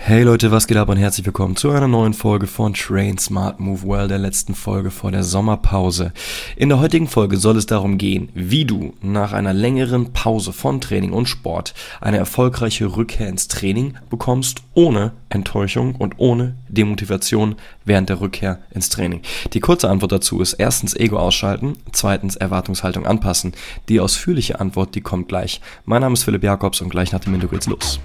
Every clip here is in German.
Hey Leute, was geht ab und herzlich willkommen zu einer neuen Folge von Train Smart Move Well, der letzten Folge vor der Sommerpause. In der heutigen Folge soll es darum gehen, wie du nach einer längeren Pause von Training und Sport eine erfolgreiche Rückkehr ins Training bekommst, ohne Enttäuschung und ohne Demotivation während der Rückkehr ins Training. Die kurze Antwort dazu ist erstens Ego ausschalten, zweitens Erwartungshaltung anpassen. Die ausführliche Antwort, die kommt gleich. Mein Name ist Philipp Jakobs und gleich nach dem Intro geht's los.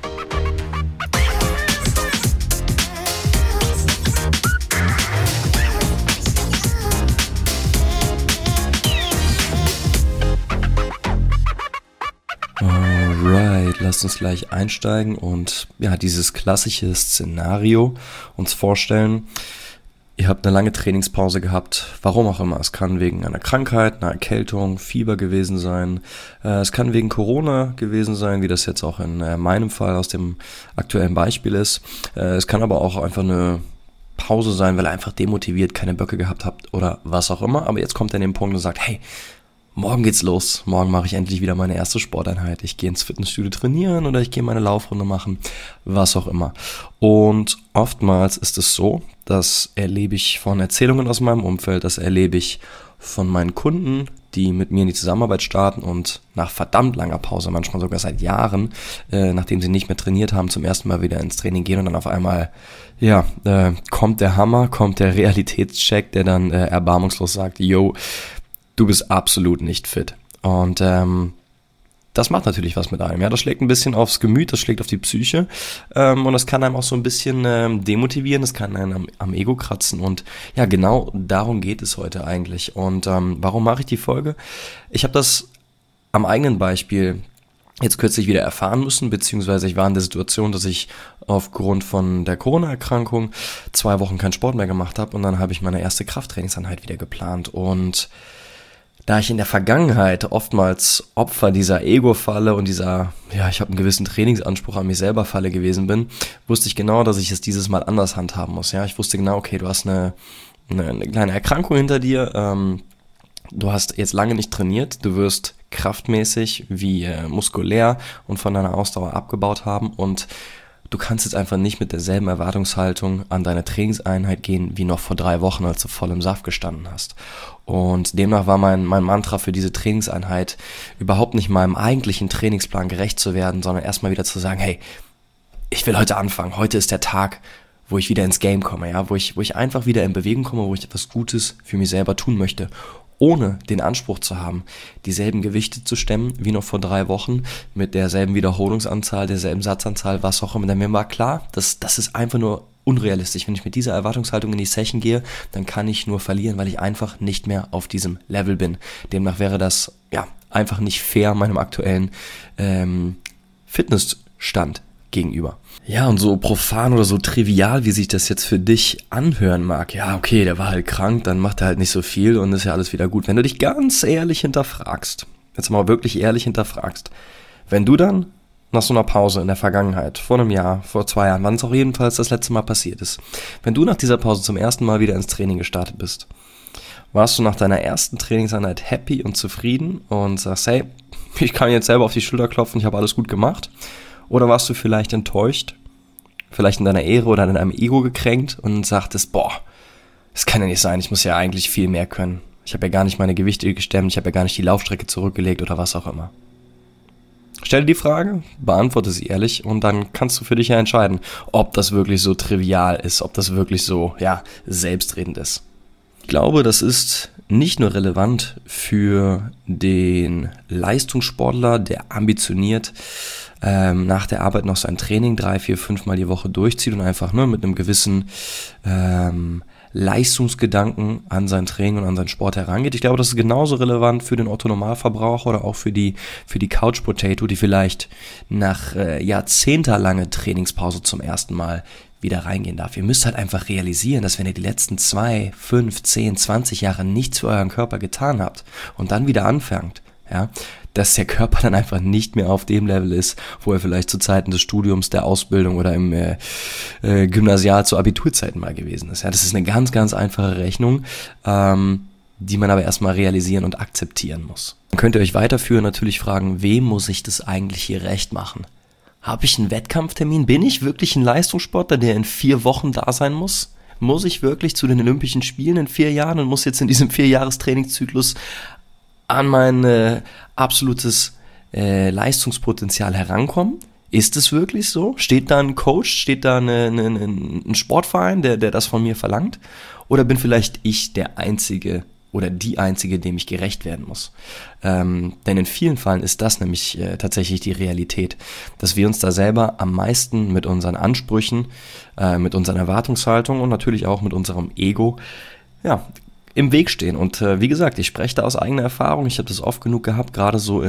Alright, lasst uns gleich einsteigen und dieses klassische Szenario uns vorstellen. Ihr habt eine lange Trainingspause gehabt, warum auch immer. Es kann wegen einer Krankheit, einer Erkältung, Fieber gewesen sein. Es kann wegen Corona gewesen sein, wie das jetzt auch in meinem Fall aus dem aktuellen Beispiel ist. Es kann aber auch einfach eine Pause sein, weil ihr einfach demotiviert, keine Böcke gehabt habt oder was auch immer. Aber jetzt kommt er an den Punkt und sagt, hey, morgen geht's los. Morgen mache ich endlich wieder meine erste Sporteinheit. Ich gehe ins Fitnessstudio trainieren oder ich gehe meine Laufrunde machen, was auch immer. Und oftmals ist es so, das erlebe ich von Erzählungen aus meinem Umfeld, das erlebe ich von meinen Kunden, die mit mir in die Zusammenarbeit starten und nach verdammt langer Pause, manchmal sogar seit Jahren, nachdem sie nicht mehr trainiert haben, zum ersten Mal wieder ins Training gehen und dann auf einmal, kommt der Hammer, kommt der Realitätscheck, der dann erbarmungslos sagt, yo, du bist absolut nicht fit. Und das macht natürlich was mit einem. Ja, das schlägt ein bisschen aufs Gemüt, das schlägt auf die Psyche und das kann einem auch so ein bisschen demotivieren, das kann einem am Ego kratzen und ja, genau darum geht es heute eigentlich. Und warum mache ich die Folge? Ich habe das am eigenen Beispiel jetzt kürzlich wieder erfahren müssen, beziehungsweise ich war in der Situation, dass ich aufgrund von der Corona-Erkrankung 2 Wochen keinen Sport mehr gemacht habe und dann habe ich meine erste Krafttrainingseinheit wieder geplant und da ich in der Vergangenheit oftmals Opfer dieser Ego-Falle und dieser, ich habe einen gewissen Trainingsanspruch an mich selber Falle gewesen bin, wusste ich genau, dass ich es dieses Mal anders handhaben muss. Ja, ich wusste genau, okay, du hast eine kleine Erkrankung hinter dir, du hast jetzt lange nicht trainiert, du wirst kraftmäßig wie muskulär und von deiner Ausdauer abgebaut haben und du kannst jetzt einfach nicht mit derselben Erwartungshaltung an deine Trainingseinheit gehen, wie noch vor 3 Wochen, als du voll im Saft gestanden hast. Und demnach war mein Mantra für diese Trainingseinheit überhaupt nicht meinem eigentlichen Trainingsplan gerecht zu werden, sondern erstmal wieder zu sagen, hey, ich will heute anfangen, heute ist der Tag, wo ich wieder ins Game komme, ja, wo ich einfach wieder in Bewegung komme, wo ich etwas Gutes für mich selber tun möchte, ohne den Anspruch zu haben, dieselben Gewichte zu stemmen wie noch vor 3 Wochen, mit derselben Wiederholungsanzahl, derselben Satzanzahl, was auch immer. Denn mir war klar, das ist einfach nur unrealistisch. Wenn ich mit dieser Erwartungshaltung in die Session gehe, dann kann ich nur verlieren, weil ich einfach nicht mehr auf diesem Level bin. Demnach wäre das einfach nicht fair meinem aktuellen Fitnessstand gegenüber. Ja, und so profan oder so trivial, wie sich das jetzt für dich anhören mag, ja, okay, der war halt krank, dann macht er halt nicht so viel und ist ja alles wieder gut. Wenn du dich ganz ehrlich hinterfragst, jetzt mal wirklich ehrlich hinterfragst, wenn du dann nach so einer Pause in der Vergangenheit, vor einem Jahr, vor 2 Jahren, wann es auch jedenfalls das letzte Mal passiert ist, wenn du nach dieser Pause zum ersten Mal wieder ins Training gestartet bist, warst du nach deiner ersten Trainingseinheit happy und zufrieden und sagst, hey, ich kann jetzt selber auf die Schulter klopfen, ich habe alles gut gemacht? Oder warst du vielleicht enttäuscht, vielleicht in deiner Ehre oder in deinem Ego gekränkt und sagtest, das kann ja nicht sein, ich muss ja eigentlich viel mehr können. Ich habe ja gar nicht meine Gewichte gestemmt, ich habe ja gar nicht die Laufstrecke zurückgelegt oder was auch immer. Stell dir die Frage, beantworte sie ehrlich und dann kannst du für dich ja entscheiden, ob das wirklich so trivial ist, ob das wirklich so, selbstredend ist. Ich glaube, das ist nicht nur relevant für den Leistungssportler, der ambitioniert nach der Arbeit noch sein Training 3, 4, 5 Mal die Woche durchzieht und einfach mit einem gewissen Leistungsgedanken an sein Training und an seinen Sport herangeht. Ich glaube, das ist genauso relevant für den Otto-Normalverbraucher oder auch für die Couch-Potato, die vielleicht nach jahrzehntelange Trainingspause zum ersten Mal wieder reingehen darf. Ihr müsst halt einfach realisieren, dass wenn ihr die letzten 2, 5, 10, 20 Jahre nichts für euren Körper getan habt und dann wieder anfangt, dass der Körper dann einfach nicht mehr auf dem Level ist, wo er vielleicht zu Zeiten des Studiums, der Ausbildung oder im Gymnasial zu Abiturzeiten mal gewesen ist. Ja, das ist eine ganz, ganz einfache Rechnung, die man aber erstmal realisieren und akzeptieren muss. Dann könnt ihr euch weiterführen, natürlich fragen, wem muss ich das eigentlich hier recht machen? Habe ich einen Wettkampftermin? Bin ich wirklich ein Leistungssportler, der in 4 Wochen da sein muss? Muss ich wirklich zu den Olympischen Spielen in 4 Jahren und muss jetzt in diesem 4-Jahres-Trainingszyklus an mein absolutes Leistungspotenzial herankommen? Ist es wirklich so? Steht da ein Coach, steht da ein Sportverein, der das von mir verlangt? Oder bin vielleicht ich der Einzige oder die Einzige, dem ich gerecht werden muss? Denn in vielen Fällen ist das nämlich tatsächlich die Realität, dass wir uns da selber am meisten mit unseren Ansprüchen, mit unseren Erwartungshaltungen und natürlich auch mit unserem Ego, ja, im Weg stehen. Und wie gesagt, ich spreche da aus eigener Erfahrung. Ich habe das oft genug gehabt, gerade so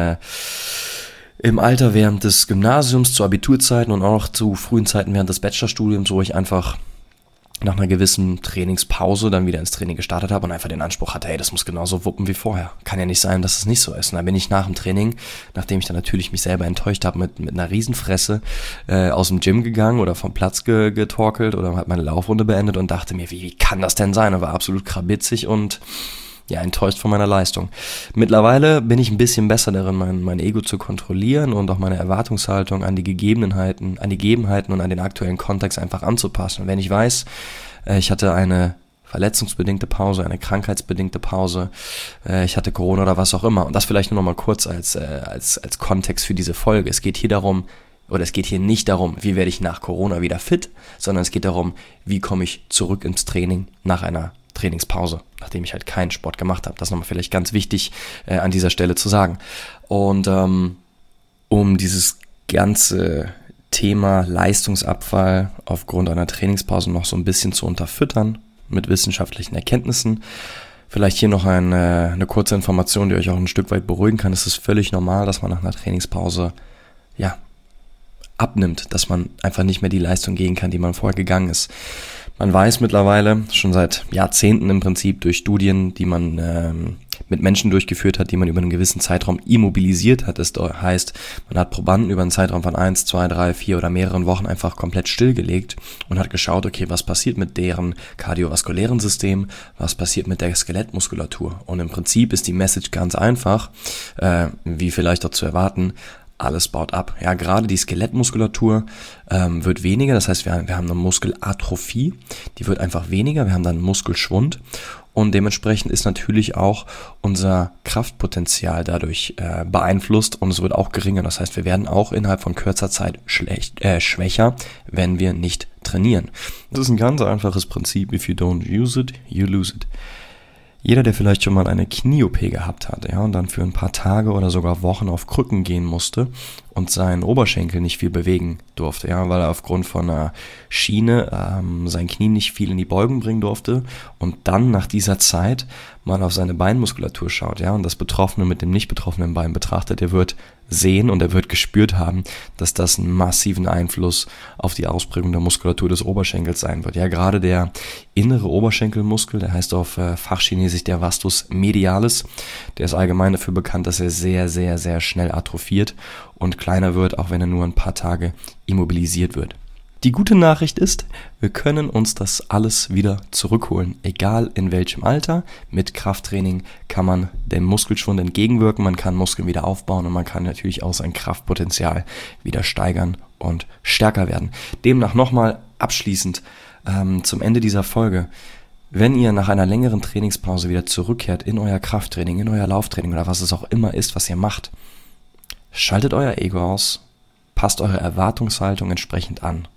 im Alter während des Gymnasiums, zu Abiturzeiten und auch zu frühen Zeiten während des Bachelorstudiums, wo ich einfach nach einer gewissen Trainingspause dann wieder ins Training gestartet habe und einfach den Anspruch hatte, hey, das muss genauso wuppen wie vorher. Kann ja nicht sein, dass es nicht so ist. Und dann bin ich nach dem Training, nachdem ich dann natürlich mich selber enttäuscht habe, mit einer Riesenfresse aus dem Gym gegangen oder vom Platz getorkelt oder hat meine Laufrunde beendet und dachte mir, wie kann das denn sein? Und war absolut krabitzig und ja, enttäuscht von meiner Leistung. Mittlerweile bin ich ein bisschen besser darin, mein Ego zu kontrollieren und auch meine Erwartungshaltung an die Gegebenheiten und an den aktuellen Kontext einfach anzupassen. Und wenn ich weiß, ich hatte eine verletzungsbedingte Pause, eine krankheitsbedingte Pause, ich hatte Corona oder was auch immer. Und das vielleicht nur noch mal kurz als Kontext für diese Folge. Es geht hier nicht darum, wie werde ich nach Corona wieder fit, sondern es geht darum, wie komme ich zurück ins Training nach einer Trainingspause, nachdem ich halt keinen Sport gemacht habe. Das ist nochmal vielleicht ganz wichtig an dieser Stelle zu sagen. Und um dieses ganze Thema Leistungsabfall aufgrund einer Trainingspause noch so ein bisschen zu unterfüttern mit wissenschaftlichen Erkenntnissen, vielleicht hier noch eine kurze Information, die euch auch ein Stück weit beruhigen kann. Es ist völlig normal, dass man nach einer Trainingspause abnimmt, dass man einfach nicht mehr die Leistung gehen kann, die man vorher gegangen ist. Man weiß mittlerweile, schon seit Jahrzehnten im Prinzip, durch Studien, die man mit Menschen durchgeführt hat, die man über einen gewissen Zeitraum immobilisiert hat. Das heißt, man hat Probanden über einen Zeitraum von 1, 2, 3, 4 oder mehreren Wochen einfach komplett stillgelegt und hat geschaut, okay, was passiert mit deren kardiovaskulären System, was passiert mit der Skelettmuskulatur. Und im Prinzip ist die Message ganz einfach, wie vielleicht auch zu erwarten, alles baut ab. Ja, gerade die Skelettmuskulatur wird weniger, das heißt, wir haben eine Muskelatrophie, die wird einfach weniger, wir haben dann Muskelschwund und dementsprechend ist natürlich auch unser Kraftpotenzial dadurch beeinflusst und es wird auch geringer. Das heißt, wir werden auch innerhalb von kürzer Zeit schwächer, wenn wir nicht trainieren. Das ist ein ganz einfaches Prinzip. If you don't use it, you lose it. Jeder, der vielleicht schon mal eine Knie-OP gehabt hat, und dann für ein paar Tage oder sogar Wochen auf Krücken gehen musste und seinen Oberschenkel nicht viel bewegen durfte, weil er aufgrund von einer Schiene sein Knie nicht viel in die Beugung bringen durfte und dann nach dieser Zeit mal auf seine Beinmuskulatur schaut, und das Betroffene mit dem nicht betroffenen Bein betrachtet, der wird sehen und er wird gespürt haben, dass das einen massiven Einfluss auf die Ausprägung der Muskulatur des Oberschenkels sein wird. Ja, gerade der innere Oberschenkelmuskel, der heißt auf Fachchinesisch der Vastus medialis, der ist allgemein dafür bekannt, dass er sehr, sehr, sehr schnell atrophiert und kleiner wird, auch wenn er nur ein paar Tage immobilisiert wird. Die gute Nachricht ist, wir können uns das alles wieder zurückholen, egal in welchem Alter. Mit Krafttraining kann man dem Muskelschwund entgegenwirken, man kann Muskeln wieder aufbauen und man kann natürlich auch sein Kraftpotenzial wieder steigern und stärker werden. Demnach nochmal abschließend zum Ende dieser Folge. Wenn ihr nach einer längeren Trainingspause wieder zurückkehrt in euer Krafttraining, in euer Lauftraining oder was es auch immer ist, was ihr macht, schaltet euer Ego aus, passt eure Erwartungshaltung entsprechend an.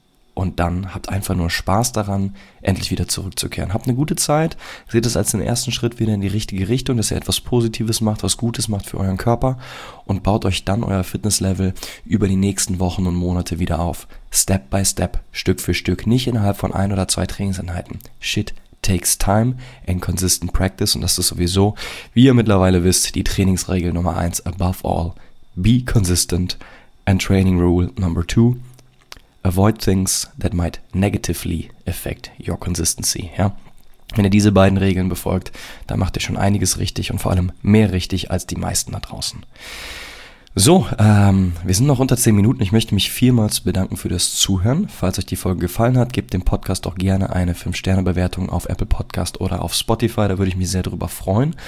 Und dann habt einfach nur Spaß daran, endlich wieder zurückzukehren. Habt eine gute Zeit, seht es als den ersten Schritt wieder in die richtige Richtung, dass ihr etwas Positives macht, was Gutes macht für euren Körper und baut euch dann euer Fitnesslevel über die nächsten Wochen und Monate wieder auf. Step by Step, Stück für Stück, nicht innerhalb von 1 oder 2 Trainingseinheiten. Shit takes time and consistent practice und das ist sowieso, wie ihr mittlerweile wisst, die Trainingsregel Nummer 1 above all. Be consistent and training rule number 2. Avoid things that might negatively affect your consistency. Ja? Wenn ihr diese beiden Regeln befolgt, dann macht ihr schon einiges richtig und vor allem mehr richtig als die meisten da draußen. So, wir sind noch unter 10 Minuten. Ich möchte mich vielmals bedanken für das Zuhören. Falls euch die Folge gefallen hat, gebt dem Podcast doch gerne eine 5-Sterne-Bewertung auf Apple Podcast oder auf Spotify. Da würde ich mich sehr darüber freuen.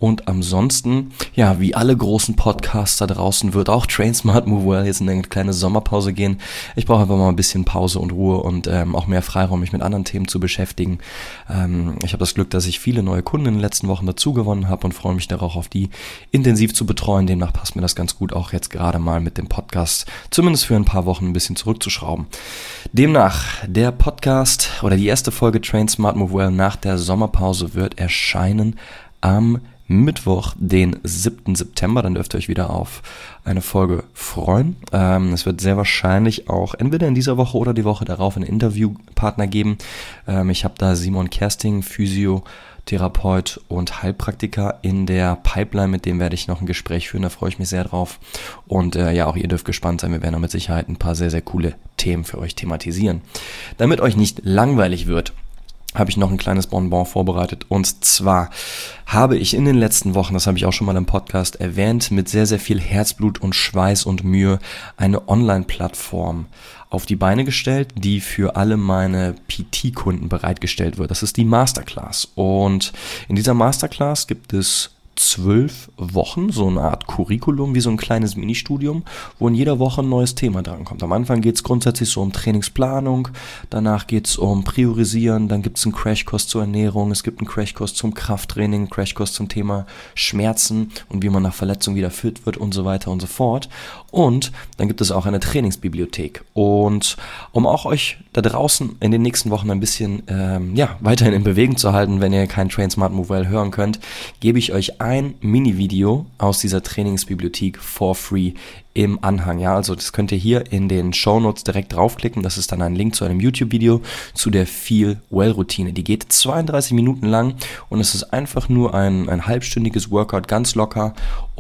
Und ansonsten, ja, wie alle großen Podcasts da draußen, wird auch Train Smart Move Well jetzt in eine kleine Sommerpause gehen. Ich brauche einfach mal ein bisschen Pause und Ruhe und auch mehr Freiraum, mich mit anderen Themen zu beschäftigen. Ich habe das Glück, dass ich viele neue Kunden in den letzten Wochen dazu gewonnen habe und freue mich darauf, auf die intensiv zu betreuen. Demnach passt mir das ganz gut, auch jetzt gerade mal mit dem Podcast zumindest für ein paar Wochen ein bisschen zurückzuschrauben. Demnach, der Podcast oder die erste Folge Train Smart Move Well nach der Sommerpause wird erscheinen am Mittwoch, den 7. September. Dann dürft ihr euch wieder auf eine Folge freuen. Es wird sehr wahrscheinlich auch entweder in dieser Woche oder die Woche darauf einen Interviewpartner geben. Ich habe da Simon Kersting, Physiotherapeut und Heilpraktiker in der Pipeline, mit dem werde ich noch ein Gespräch führen, da freue ich mich sehr drauf. Und ja, auch ihr dürft gespannt sein, wir werden da mit Sicherheit ein paar sehr, sehr coole Themen für euch thematisieren. Damit euch nicht langweilig wird, habe ich noch ein kleines Bonbon vorbereitet. Und zwar habe ich in den letzten Wochen, das habe ich auch schon mal im Podcast erwähnt, mit sehr, sehr viel Herzblut und Schweiß und Mühe eine Online-Plattform auf die Beine gestellt, die für alle meine PT-Kunden bereitgestellt wird. Das ist die Masterclass. Und in dieser Masterclass gibt es 12 Wochen, so eine Art Curriculum, wie so ein kleines Ministudium, wo in jeder Woche ein neues Thema drankommt. Am Anfang geht es grundsätzlich so um Trainingsplanung, danach geht es um Priorisieren, dann gibt es einen Crashkurs zur Ernährung, es gibt einen Crashkurs zum Krafttraining, einen Crashkurs zum Thema Schmerzen und wie man nach Verletzung wieder fit wird und so weiter und so fort. Und dann gibt es auch eine Trainingsbibliothek. Und um auch euch da draußen in den nächsten Wochen ein bisschen weiterhin in Bewegung zu halten, wenn ihr kein Train Smart Move Well hören könnt, gebe ich euch ein Mini-Video aus dieser Trainingsbibliothek for free im Anhang. Ja, also das könnt ihr hier in den Shownotes direkt draufklicken. Das ist dann ein Link zu einem YouTube-Video zu der Feel Well-Routine. Die geht 32 Minuten lang und es ist einfach nur ein halbstündiges Workout, ganz locker,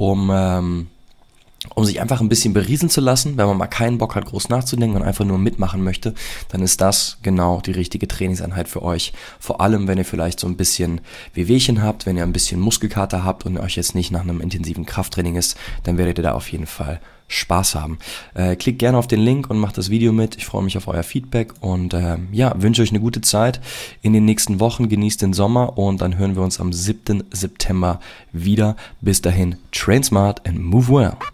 um sich einfach ein bisschen berieseln zu lassen. Wenn man mal keinen Bock hat, groß nachzudenken und einfach nur mitmachen möchte, dann ist das genau die richtige Trainingseinheit für euch. Vor allem, wenn ihr vielleicht so ein bisschen Wehwehchen habt, wenn ihr ein bisschen Muskelkater habt und euch jetzt nicht nach einem intensiven Krafttraining ist, dann werdet ihr da auf jeden Fall Spaß haben. Klickt gerne auf den Link und macht das Video mit. Ich freue mich auf euer Feedback und wünsche euch eine gute Zeit in den nächsten Wochen. Genießt den Sommer und dann hören wir uns am 7. September wieder. Bis dahin, train smart and move well.